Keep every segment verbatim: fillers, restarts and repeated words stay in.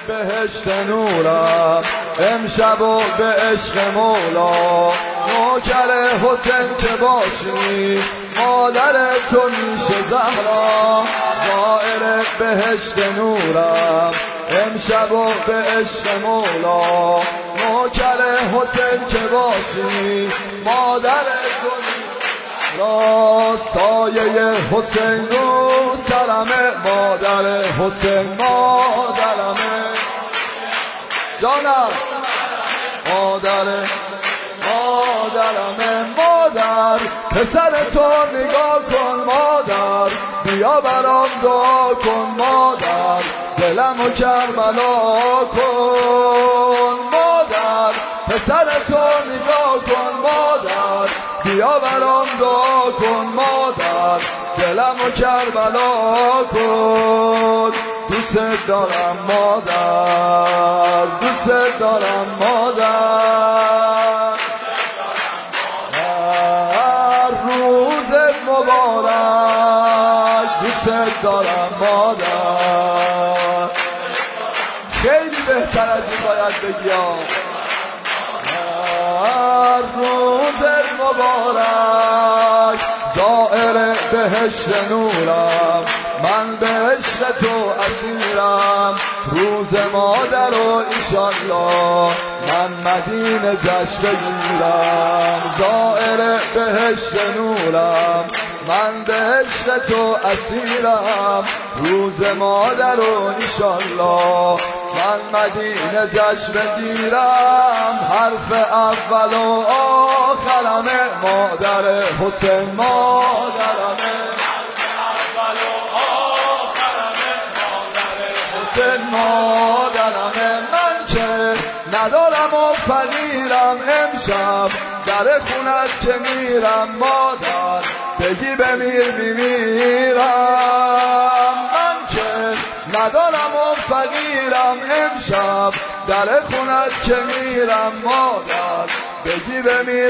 بهشت نورم امشب و به عشق مولا نوکر حسین که باشی مادر تو میشه زهرا زائر بهشت نورم امشب و به عشق مولا نوکر حسین که باشی مادر تو را سایه حسین رو سرمه مادر حسین مادرمه جانم مادر مادرمه مادر پسر تو نگاه کن مادر بیا برام دعا کن مادر دلمو کربلا کن مادر پسر تو نگاه کن مادر بیا برام دعا کن مادر دلمو کربلا کن دوست دارم مادر دوست دارم مادر هر روزت مبارک دوست دارم مادر خیلی بهتر از این باید بگی هر روزت مبارک زائر بهشت نورم من به عشق تو اسیرم روز مادر و ایشالله من مدینه جشن بگیرم زائر بهشت نورم من به عشق تو اسیرم روز مادر و ایشالله من مدینه جشن بگیرم حرف اول و آخرمه مادر حسین مادرمه حسین مادرمه من که ندارم و فقیرم امشب در خونت که میرم مادر بگی بمیر میمیرم من که ندارم و فقیرم امشب در خونت که میرم مادر بگی بمیر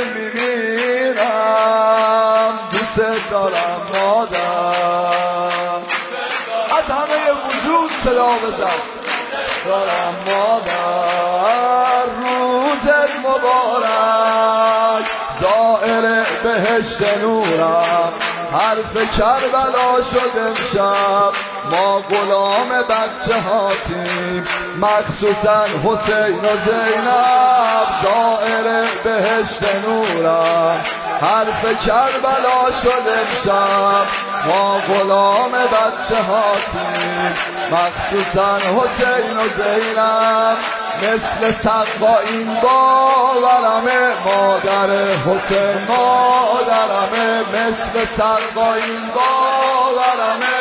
میمیرم دوست دارم مادر از همه وجود صدا بزن دارم مادر روزت مبارک زائر بهشت نورم حرف کربلا شد امشب ما غلام بچه هاتیم مخصوصا حسین و زینب زائر بهشت نورم حرف کربلا شد امشب ما غلام بچه هاتیم مخصوصا حسین و زینب مثل سقا این باورمه مادر حسین مادرمه مثل سقا این باورمه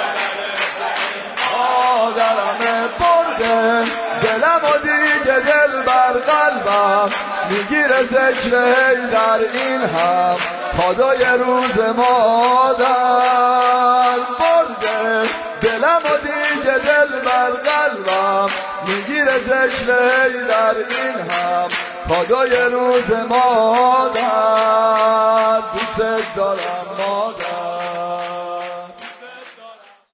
مادرمه برده دلم و دیگه دل بر قلبم میگیره ذکر در این هم کادوی روز مادر برده دلم و دیگه دل بر قلبم میگیره ذکر در این هم کادوی روز مادر دوست دارم